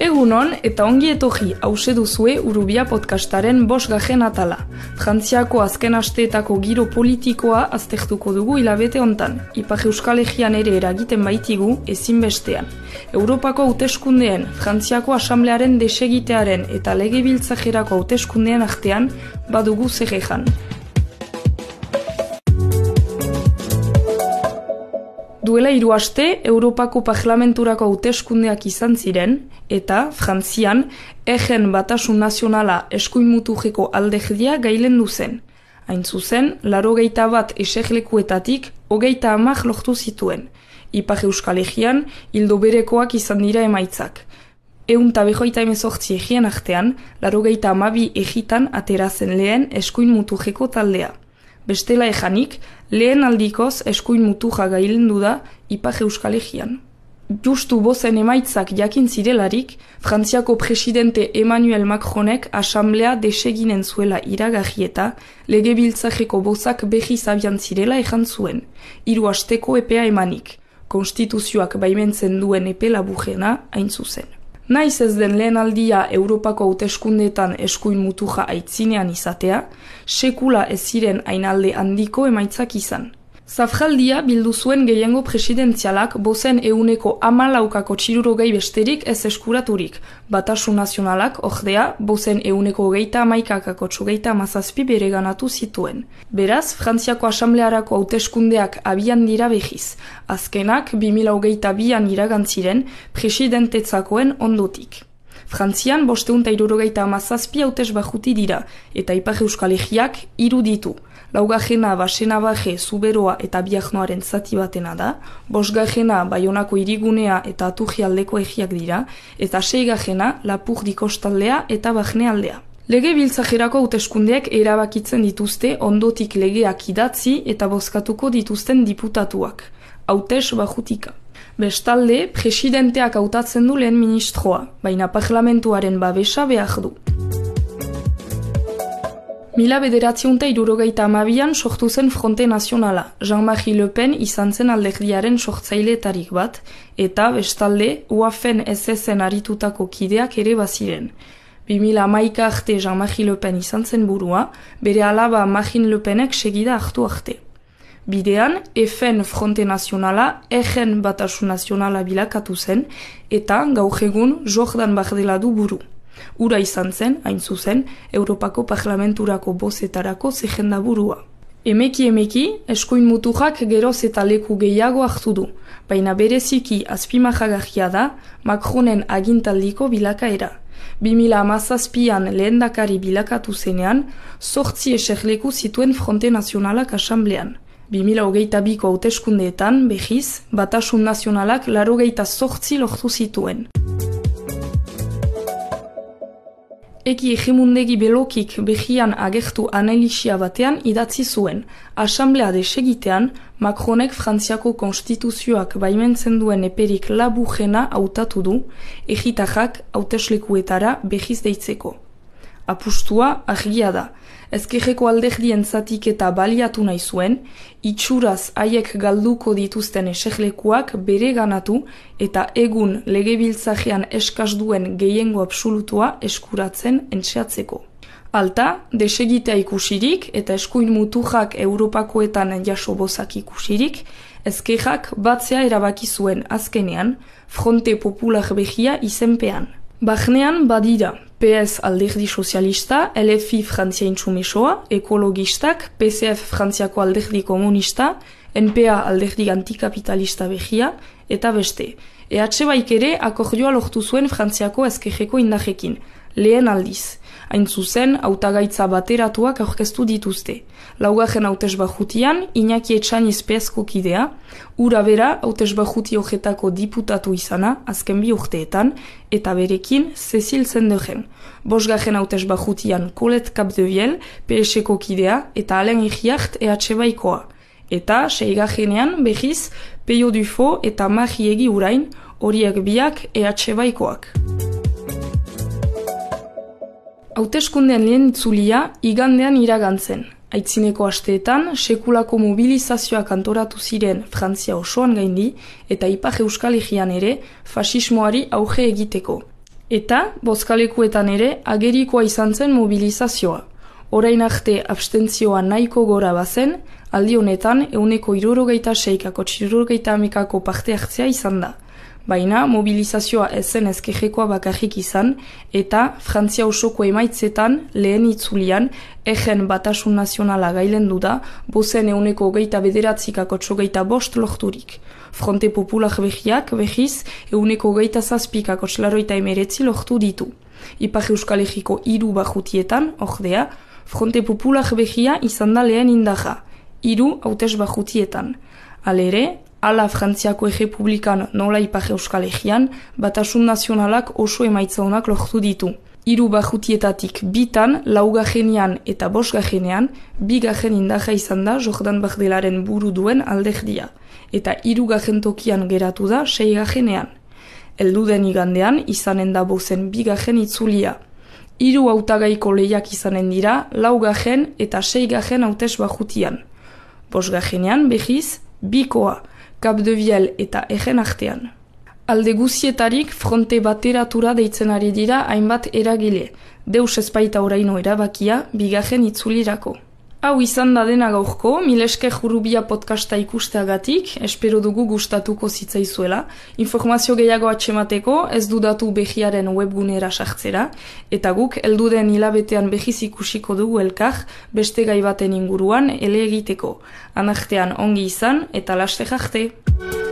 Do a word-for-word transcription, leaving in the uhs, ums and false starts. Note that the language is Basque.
Egunon eta ongi etorri hause duzue Urubia podcastaren bosgarren atala. Frantziako azken asteetako giro politikoa aztertuko dugu hilabete hontan. Ipar Euskal Herrian ere eragiten baitigu ezinbestean. Europako hauteskundeen, Frantziako asamblearen desegitearen eta legebiltzarrerako hauteskundeen artean badugu zer ejan. Duela hiru aste, Europako Parlamenturako hauteskundeak izan ziren, eta Frantzian, egen batasun nazionala eskuin muturreko alderdia gailendu zen. Hain zuzen, laurogeita bat eserlekuetatik hogeita hamar lortu zituen. Ipar Euskal Herrian, ildo berekoak izan dira emaitzak. Ehun eta berrogeita hemezortzi egien artean, laurogeita hamabi egitan aterazen lehen eskuin muturreko taldea. Bestela ejanik, lehen aldikoz eskuin muturra gailendu da Ipar Euskal Herrian. Justu bozen emaitzak jakin zirelarik, Frantziako presidente Emmanuel Macronek asamblea deseginen zuela iragarri eta legebiltzarreko bozak berriz abian zirela ejan zuen, hiru asteko epea emanik, konstituzioak baimentzen duen epe laburrena hain zuzen. Naiz ez den lehen aldia Europako hauteskundeetan eskuin muturra aitzinean izatea, sekula ez ziren ainalde handiko emaitzak izan. Zafraldia bildu zuen gehiengo presidentzialak bozen euneko hamalaukako txirurogei besterik ez eskuraturik. Batasun nazionalak, ordea, bozen euneko hogeita hamaikakako txogeita hamazazpi bereganatu zituen. Beraz, Frantziako asamblearako hauteskundeak abian dira behiz. Azkenak, bi mila hogeita bian iragantziren presidentetzakoen ondotik. Frantzian bosteun eta hirurogeita hamazazpi hautes bajuti dira, eta Ipar Euskal Herriak hiru ditu. Laugarrena Basenabarre, Zuberoa eta Biarnoaren zati batena da, bosgarrena Baionako hirigunea eta Aturri aldeko egiak dira, eta seigarrena Lapurdi kostaldea eta Barne aldea. Legebiltzarrerako hauteskundeak erabakitzen dituzte ondotik legeak idatzi eta bozkatuko dituzten diputatuak. Hautes bajutika. Bestalde, presidenteak hautatzen du lehen ministroa, baina parlamentuaren babesa behar du. Mila bederatziehun eta hirurogeita hamabian sortu zen Fronte Nazionala, Jean-Marie Le Pen izan zen alderdiaren sortzaileetarik bat, eta bestalde U A F-en S S-en aritutako kideak ere baziren. bi mila hamaika arte Jean-Marie Le Pen izan zen burua, bere alaba Marine Le Penek segida hartu arte. Bidean, F N Fronte Nazionala, egen batasun nazionala bilakatu zen, eta gaur egun Jordan Bardella du buru. Ura izan zen, hain zuzen, Europako Parlamenturako bozetarako zehenda burua. Emeki emeki, eskuin muturrak geroz eta leku gehiago hartu du, baina bereziki azpimarragarria da Macronen agintaldiko bilakaera. bi mila hamazazpian lehendakari bilakatu zenean, zortzi eserleku zituen Fronte Nazionalak asamblean. bi mila hogeita biko hauteskundeetan, behiz, batasun nazionalak laurogeita zortzi lortu zituen. Eki egemundegi belokik behian agertu analisia batean idatzi zuen. Asamblea desegitean, Macronek Frantziako konstituzioak baimentzen duen eperik laburrena hautatu du, egitarrak hauteslekuetara behiz deitzeko. Apustua argia da. Ezkerreko alderdien zatik eta baliatu nahi zuen, itxuraz haiek galduko dituzten eserlekuak bere ganatu eta egun legebiltzarrean eskaz duen gehiengo absolutua eskuratzen entxeatzeko. Alta, desegitea ikusirik eta eskuin muturrak Europakoetan jaso bozak ikusirik, ezkerrak batzea erabaki zuen azkenean, Fronte Popular behia izenpean. Barnean badira, P S alderdi sozialista, L F I Frantzia intsumesoa, ekologistak, P C F Frantziako alderdi komunista, N P A alderdi antikapitalista behia, eta beste. E H baik ere akordioa lortu zuen Frantziako ezkerreko indarrekin, lehen aldiz. Hain zuzen, hautagaitza bateratuak aurkeztu dituzte. Laugarren hautesbajutian, Iñaki Etxaniz P S-ko kidea, ura bera hautesbajuti horretako diputatu izana, azken bi urteetan, eta berekin Cecil Zenderen. Bosgarren hautesbajutian Colette Capdevielle, P S-ko kidea, eta Alain Iriart E H baikoa. Eta, seigarrenean, behiz, Peio Dufo eta Marie Urain, horiek biak E H baikoak. Hauteskundeen lehen itzulia igandean iragantzen. Aitzineko asteetan, sekulako mobilizazioak antoratu ziren Frantzia osoan gaindi eta Ipar Euskal Herrian ere fasismoari auge egiteko. Eta, bozkalekuetan ere, agerikoa izan zen mobilizazioa. Orain arte abstentzioa nahiko gora bazen, aldi honetan euneko hirurogeita seikako hirurogeita hamikako parte hartzea izan da. Baina mobilizazioa ezen ezkerrekoa bakarrik izan, eta Frantzia osoko emaitzetan lehen itzulian egen batasun nazionala gailendu da, bozen euneko geita bederatzikako txogeita bost lorturik. Fronte Popular behiak behiz euneko geita zazpikako txlaroita emeretzi lortu ditu. Ipar Euskal Herriko hiru bajutietan, ordea, Fronte Popular behia izan da lehen indaja, hiru hautes bajutietan. Halere, ala Frantziako Errepublikan nola Ipar Euskal Herrian, batasun nazionalak oso emaitza honak lortu ditu. Hiru bajutietatik bitan, laugajenean eta bosgajenean, bigajen indaja izan da Jordan Bardelaren buru duen alderdia, eta hirugajen tokian geratu da seigajenean. Elduden igandean izanen da bozen bigajen itzulia. Hiru hautagaiko lehiak izanen dira, laugajen eta seigajen hautes bajutian. Bosgajenean behiz, bikoa, Capdeviel eta egen artean. Alde guzietarik fronte bateratura deitzen ari dira hainbat eragile, deus ezpaita oraino erabakia bigajen itzulirako. Hau izan da dena gaurko, Milesker Jurubia podcasta ikusteagatik, espero dugu gustatuko zitzaizuela. Informazio gehiago atxemateko ez dudatu behiaren webgunera sartzera, eta guk helduden hilabetean behiz ikusiko dugu elkar beste gai baten inguruan ele egiteko. Anartean ongi izan eta laste jarte.